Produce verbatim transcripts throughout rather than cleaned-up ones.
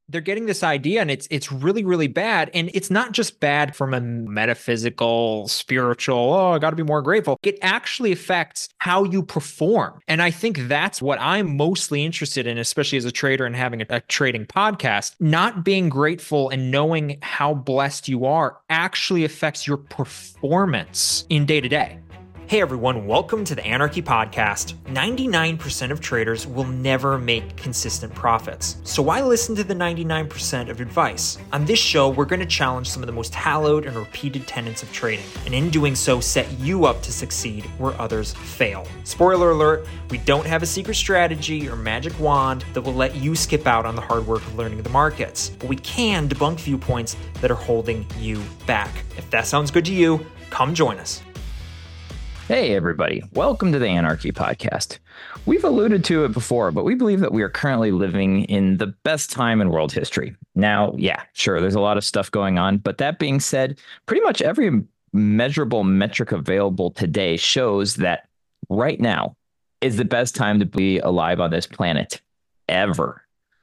they're getting this idea and it's it's really really bad, and it's not just bad from a metaphysical spiritual, oh, I got to be more grateful. It actually affects how you perform, and I think that's what I'm mostly interested in, especially as a trader and having a, a trading podcast. Not being grateful and knowing how blessed you are actually affects your performance in day to day. Hey everyone, welcome to the Anarchy Podcast. ninety-nine percent of traders will never make consistent profits. So why listen to the ninety-nine percent of advice? On this show, we're going to challenge some of the most hallowed and repeated tenets of trading, and in doing so, set you up to succeed where others fail. Spoiler alert, we don't have a secret strategy or magic wand that will let you skip out on the hard work of learning the markets, but we can debunk viewpoints that are holding you back. If that sounds good to you, come join us. Hey, everybody. Welcome to the Anarchy Podcast. We've alluded to it before, but we believe that we are currently living in the best time in world history. Now, yeah, sure, there's a lot of stuff going on, but that being said, pretty much every measurable metric available today shows that right now is the best time to be alive on this planet ever.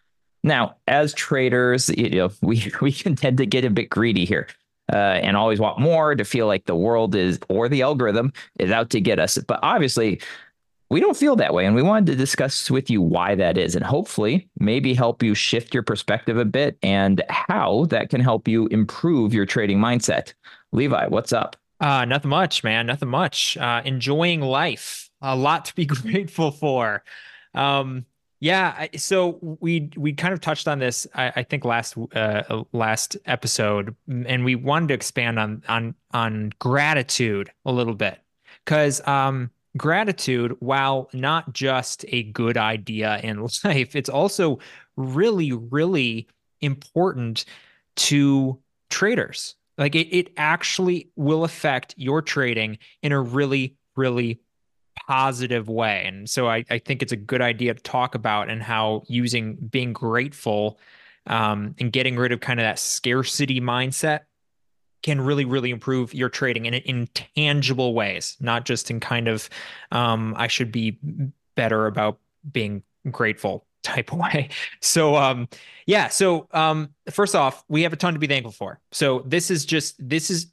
Now, as traders, you know, we, we can tend to get a bit greedy here. Uh, and always want more, to feel like the world is, or the algorithm is out to get us. But obviously, we don't feel that way. And we wanted to discuss with you why that is, and hopefully maybe help you shift your perspective a bit and how that can help you improve your trading mindset. Levi, what's up? Uh, nothing much, man. Nothing much. Uh, enjoying life. A lot to be grateful for. Um, Yeah, I- so we we kind of touched on this, I, I think last uh, last episode, and we wanted to expand on on on gratitude a little bit, because um, gratitude, while not just a good idea in life, it's also really really important to traders. Like it it actually will affect your trading in a really really positive way. And so I, I think it's a good idea to talk about, and how using being grateful um, and getting rid of kind of that scarcity mindset can really, really improve your trading in in tangible ways, not just in kind of um, I should be better about being grateful type of way. So um yeah, so um first off, we have a ton to be thankful for. So this is just this is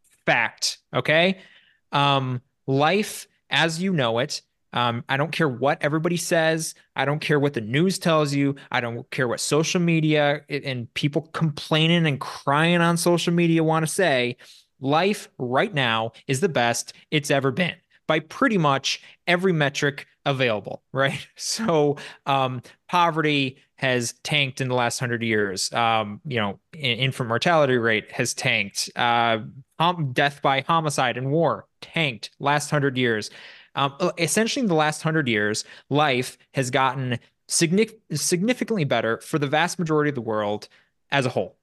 fact, okay? Um, life as you know it. Um, I don't care what everybody says. I don't care what the news tells you. I don't care what social media and people complaining and crying on social media want to say. Life right now is the best it's ever been by pretty much every metric available, right? So, um, poverty has tanked in the last hundred years. Um, you know, infant mortality rate has tanked. Uh, um, death by homicide and war tanked last hundred years. Um, essentially, in the last hundred years, life has gotten significant, significantly better for the vast majority of the world as a whole.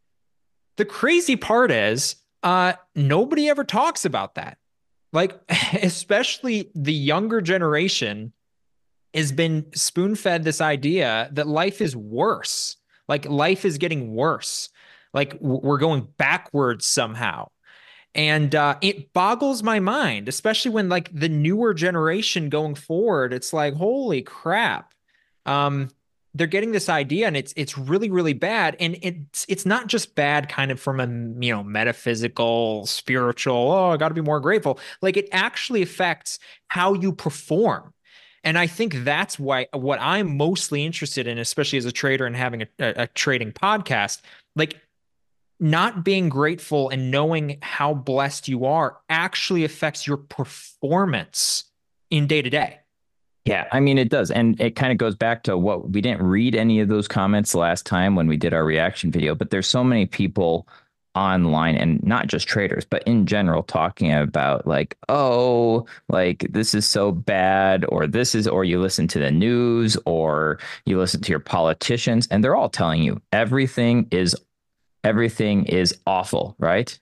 The crazy part is, uh, nobody ever talks about that. Like, especially the younger generation has been spoon-fed this idea that life is worse. Like, life is getting worse. Like, we're going backwards somehow. And uh, it boggles my mind, especially when like the newer generation going forward, it's like, holy crap. Um, they're getting this idea, and it's it's really, really bad. And it's it's not just bad kind of from a you know metaphysical, spiritual, oh, I gotta be more grateful. Like it actually affects how you perform. And I think that's why what I'm mostly interested in, especially as a trader and having a, a, a trading podcast, like not being grateful and knowing how blessed you are actually affects your performance in day to day. Yeah, I mean, it does. And it kind of goes back to what we didn't read any of those comments last time when we did our reaction video, but there's so many people online, and not just traders, but in general, talking about like, oh, like this is so bad, or this is, or you listen to the news, or you listen to your politicians, and they're all telling you everything is everything is awful, right?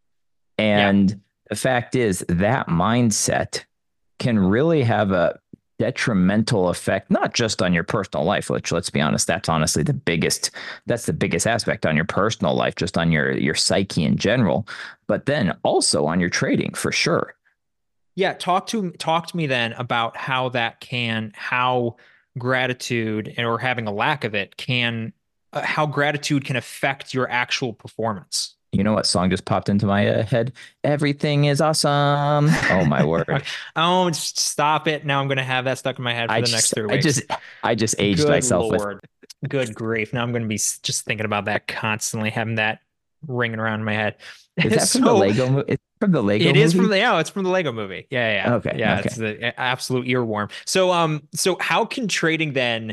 Yeah. And the fact is that mindset can really have a detrimental effect, not just on your personal life, which, let's be honest, that's honestly the biggest, that's the biggest aspect on your personal life, just on your, your psyche in general, but then also on your trading for sure. Yeah. Talk to talk to me then about how that can, how gratitude or having a lack of it can uh, how gratitude can affect your actual performance. You know what song just popped into my uh, head? Everything is awesome. Oh my word. Oh, just stop it. Now I'm going to have that stuck in my head I for the next just three I weeks. just I just aged Good myself with Lord. Good grief. Now I'm going to be just thinking about that constantly, having that ringing around in my head. is that from the So Lego movie? It's from the Lego it is from movie? the, yeah, it's from the Lego movie. Yeah, yeah, Okay, yeah. It's okay. the absolute earworm. So, um, so how can trading then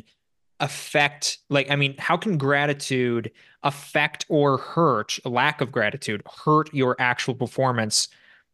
affect, like, I mean, how can gratitude affect or hurt, a lack of gratitude, hurt your actual performance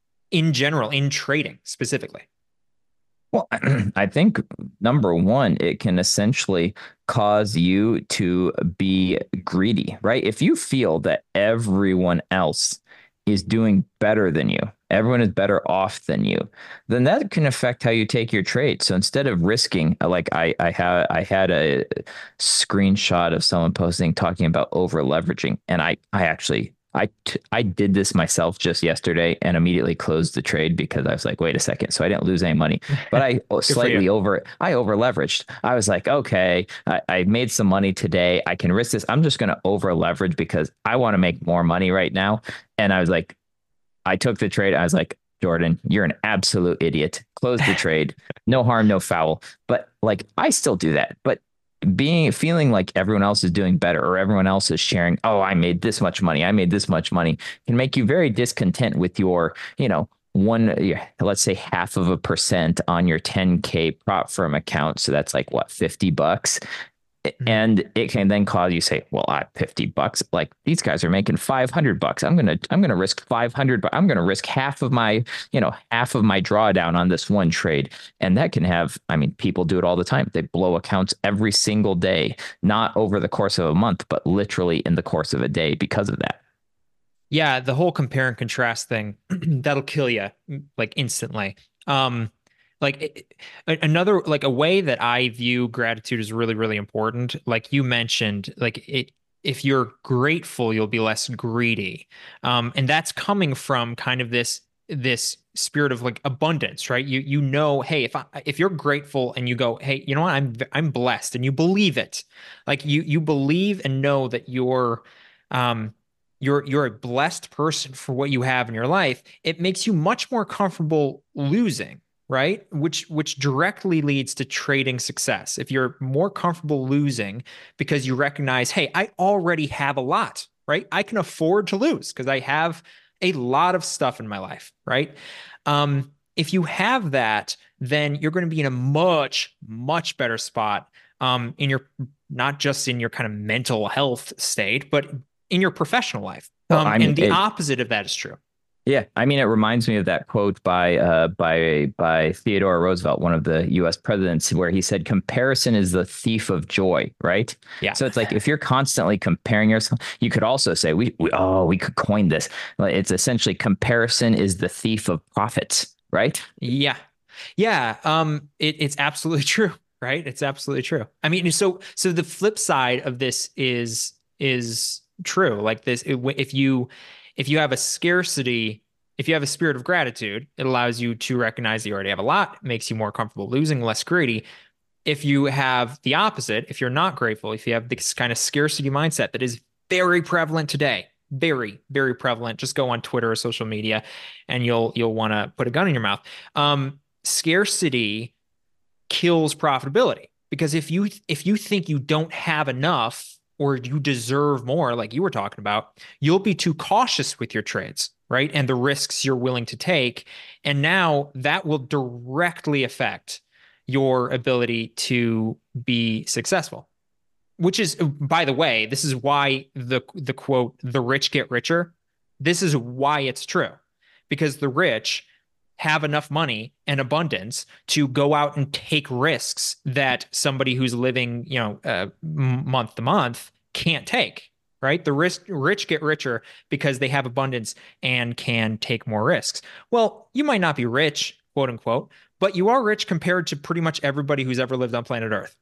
in general, in trading specifically? Well, I think number one, it can essentially cause you to be greedy, right? If you feel that everyone else is doing better than you, everyone is better off than you, then that can affect how you take your trade. So instead of risking, like I, I had, I had a screenshot of someone posting talking about over leveraging, and I, I actually I t- I did this myself just yesterday and immediately closed the trade because I was like, wait a second. So I didn't lose any money, but I Good for you. slightly over, I over leveraged. I was like, okay, I, I made some money today. I can risk this. I'm just going to over leverage because I want to make more money right now. And I was like, I took the trade. I was like, Jordan, you're an absolute idiot. Close the trade. No harm, no foul. But like, I still do that. But being feeling like everyone else is doing better or everyone else is sharing, oh, I made this much money, I made this much money, can make you very discontent with your, you know, one, let's say half of a percent on your ten K prop firm account. So that's like what, fifty bucks. Mhm. And it can then cause you say, well, I fifty bucks, like these guys are making five hundred bucks. I'm going to, I'm going to risk five hundred, but I'm going to risk half of my, you know, half of my drawdown on this one trade. And that can have, I mean, people do it all the time. They blow accounts every single day, not over the course of a month, but literally in the course of a day because of that. Yeah, the whole compare and contrast thing, that'll kill you like instantly. Um, like it, another like a way that I view gratitude is really, really important. Like you mentioned, like it, if you're grateful, you'll be less greedy. Um, and that's coming from kind of this this spirit of like abundance, right? You you know, hey, if I if you're grateful and you go, hey, you know what, I'm I'm blessed, and you believe it, like you you believe and know that you're um you're you're a blessed person for what you have in your life, it makes you much more comfortable losing, right? Which which directly leads to trading success. If you're more comfortable losing because you recognize, hey, I already have a lot, right? I can afford to lose because I have a lot of stuff in my life, right? Um, if you have that, then you're going to be in a much, much better spot um, in your not just in your kind of mental health state, but in your professional life. Well, Um, I mean, and the it, opposite of that is true. yeah, I mean, it reminds me of that quote by uh, by by Theodore Roosevelt, one of the U S presidents, where he said, "Comparison is the thief of joy." Right. Yeah. So it's like if you're constantly comparing yourself, you could also say, "We, we oh, we could coin this." Like, it's essentially comparison is the thief of profits. Right. Yeah. Yeah. Um, it, it's absolutely true, right? It's absolutely true. I mean, so so the flip side of this is is true. Like this, if you if you have a scarcity, if you have a spirit of gratitude, it allows you to recognize that you already have a lot, makes you more comfortable losing, less greedy. If you have the opposite, if you're not grateful, if you have this kind of scarcity mindset that is very prevalent today, very, very prevalent. Just go on Twitter or social media and you'll you'll want to put a gun in your mouth. Um, scarcity kills profitability because if you if you think you don't have enough or you deserve more, like you were talking about, you'll be too cautious with your trades, right? And the risks you're willing to take. And now that will directly affect your ability to be successful. Which is, by the way, this is why the the quote, the rich get richer. This is why it's true. Because the rich have enough money and abundance to go out and take risks that somebody who's living, you know, uh, month to month can't take, right? The rich rich get richer because they have abundance and can take more risks. Well, you might not be rich, quote unquote, but you are rich compared to pretty much everybody who's ever lived on planet Earth.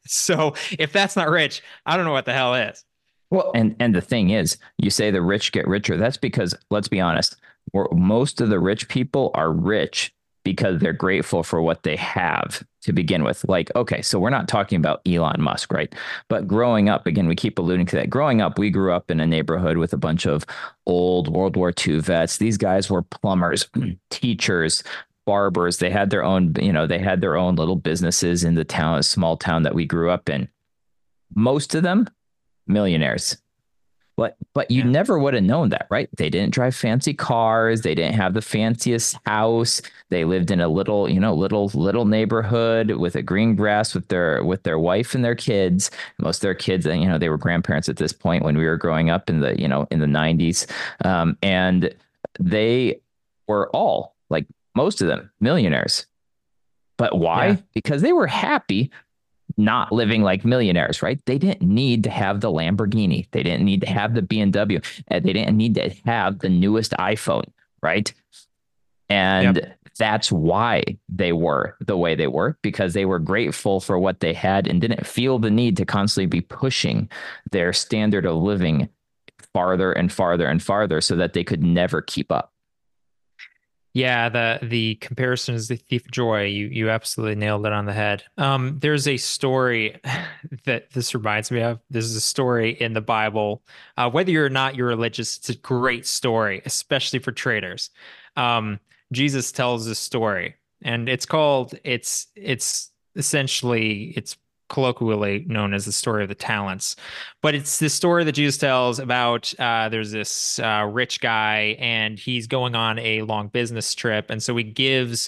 So if that's not rich, I don't know what the hell is. Well, and and the thing is, you say the rich get richer. That's because let's be honest, most of the rich people are rich because they're grateful for what they have to begin with. Like, okay, so we're not talking about Elon Musk, right? But growing up, again, we keep alluding to that. Growing up, we grew up in a neighborhood with a bunch of old World War two vets. These guys were plumbers, teachers, barbers. They had their own, you know, they had their own little businesses in the town, a small town that we grew up in. Most of them millionaires. But but you Yeah. never would have known that, right? They didn't drive fancy cars. They didn't have the fanciest house. They lived in a little, you know, little little neighborhood with a green grass with their with their wife and their kids. Most of their kids, you know, they were grandparents at this point when we were growing up in the, you know, in the nineties. Um, and they were all, like most of them, millionaires. But why? Yeah. Because they were happy not living like millionaires, right? They didn't need to have the Lamborghini. They didn't need to have the B M W. They didn't need to have the newest iPhone, right? And Yep. that's why they were the way they were, because they were grateful for what they had and didn't feel the need to constantly be pushing their standard of living farther and farther and farther so that they could never keep up. Yeah, the the comparison is the thief of joy. You you absolutely nailed it on the head. Um, there's a story that this reminds me of. This is a story in the Bible. Uh, whether you're not you're religious, it's a great story, especially for traders. Um, Jesus tells this story, and it's called it's it's essentially it's colloquially known as the story of the talents. But it's this story that Jesus tells about uh, there's this uh, rich guy and he's going on a long business trip. And so he gives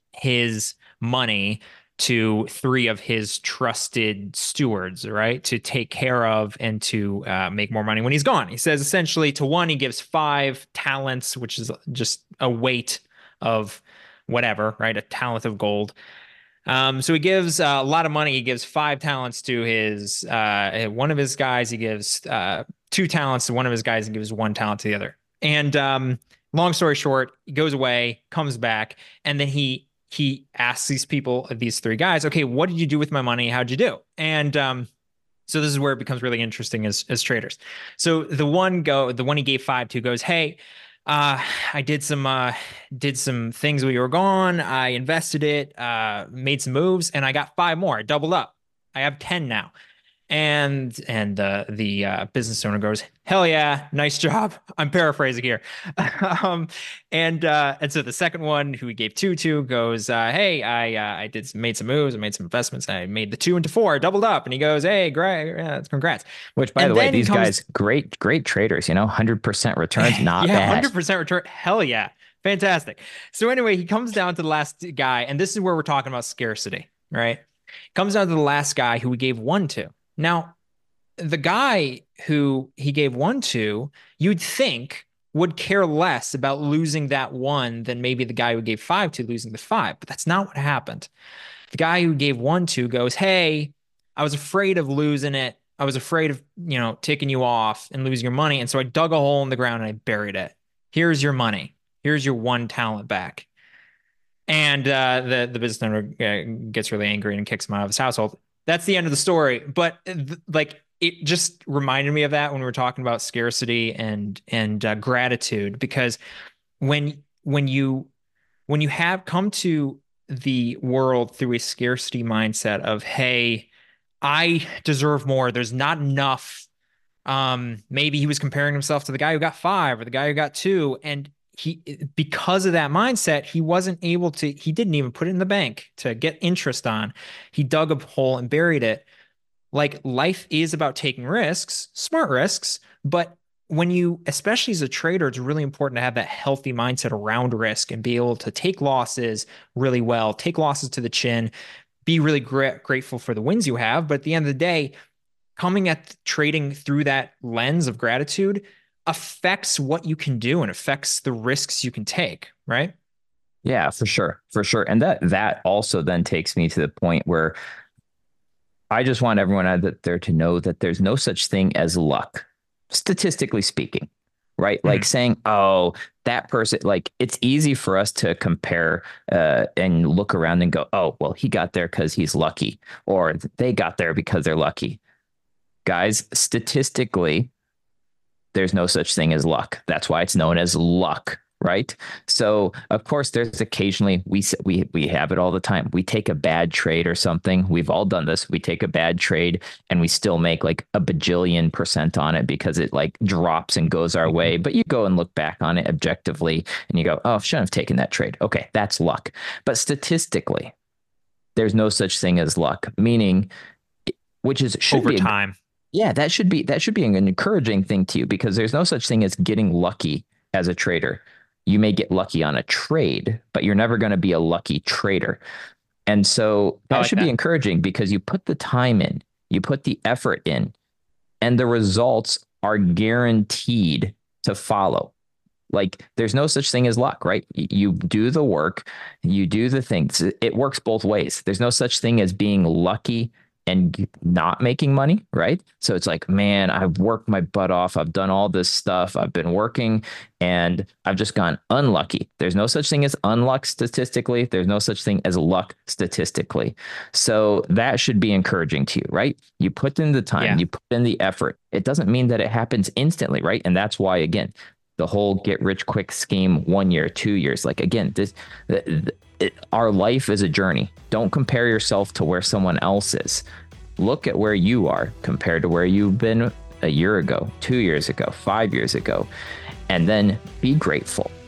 his money to three of his trusted stewards, right, to take care of and to uh, make more money when he's gone. He says essentially to one, he gives five talents, which is just a weight of whatever, right, a talent of gold. Um, so he gives uh, a lot of money. He gives five talents to his uh, one of his guys. He gives uh, two talents to one of his guys and gives one talent to the other. And um, long story short, he goes away, comes back, and then he he asks these people, these three guys, okay, what did you do with my money? How'd you do? And um, so this is where it becomes really interesting as as traders. So the one go, the one he gave five to goes, hey, uh, I did some uh did some things when you were gone. I invested it, uh, made some moves, and I got five more. I doubled up. I have ten now. And and uh, the uh, business owner goes, "Hell yeah, nice job." I'm paraphrasing here. um, and uh, and so the second one, who he gave two to, goes, uh, "Hey, I uh, I did some, made some moves, I made some investments, I made the two into four, doubled up." And he goes, "Hey, great, yeah, congrats." Which, by And the way, then he these comes, guys, great, great traders, you know, one hundred percent returns, not yeah, bad. one hundred percent return. Hell yeah, fantastic. So anyway, he comes down to the last guy, and this is where we're talking about scarcity, right? Comes down to the last guy who we gave one to. Now, the guy who he gave one to, you'd think would care less about losing that one than maybe the guy who gave five to losing the five, but that's not what happened. The guy who gave one to goes, "Hey, I was afraid of losing it. I was afraid of, you know, taking you off and losing your money. And so I dug a hole in the ground and I buried it. Here's your money. Here's your one talent back." And uh, the the business owner uh, gets really angry and kicks him out of his household. That's the end of the story. But th- like it just reminded me of that when we were talking about scarcity and and uh, gratitude, because when when you when you have come to the world through a scarcity mindset of, hey, I deserve more. There's not enough. Um, maybe he was comparing himself to the guy who got five or the guy who got two, and he, because of that mindset, he wasn't able to. He didn't even put it in the bank to get interest on. He dug a hole and buried it. Like life is about taking risks, smart risks, but when you, especially as a trader, it's really important to have that healthy mindset around risk and be able to take losses really well, take losses to the chin, be really gra- grateful for the wins you have. But at the end of the day, coming at trading through that lens of gratitude affects what you can do and affects the risks you can take, right? Yeah, for sure. For sure. And that that also then takes me to the point where I just want everyone out there to know that there's no such thing as luck, statistically speaking, right? Mm-hmm. Like saying, oh, that person, like it's easy for us to compare uh, and look around and go, oh, well, he got there because he's lucky, or they got there because they're lucky. Guys, statistically, there's no such thing as luck. That's why it's known as luck, right? So of course, there's occasionally we we we have it all the time. We take a bad trade or something. We've all done this. We take a bad trade and we still make like a bajillion percent on it because it like drops and goes our way. But you go and look back on it objectively and you go, oh, I shouldn't have taken that trade. Okay, that's luck. But statistically, there's no such thing as luck, meaning, which is should over be a, time. yeah, that should be that should be an encouraging thing to you, because there's no such thing as getting lucky as a trader. You may get lucky on a trade, but you're never going to be a lucky trader. And so that like should that. be encouraging, because you put the time in, you put the effort in, and the results are guaranteed to follow. Like there's no such thing as luck, right? You do the work, you do the things. It works both ways. There's no such thing as being lucky and not making money, right? So it's like, man, I've worked my butt off. I've done all this stuff. I've been working and I've just gone unlucky. There's no such thing as unluck statistically. There's no such thing as luck statistically. So that should be encouraging to you, right? You put in the time, yeah. you put in the effort. It doesn't mean that it happens instantly, right? And that's why, again, the whole get rich quick scheme, one year, two years, like, again, this, the, the, it, our life is a journey. Don't compare yourself to where someone else is. Look at where you are compared to where you've been a year ago, two years ago, five years ago, and then be grateful.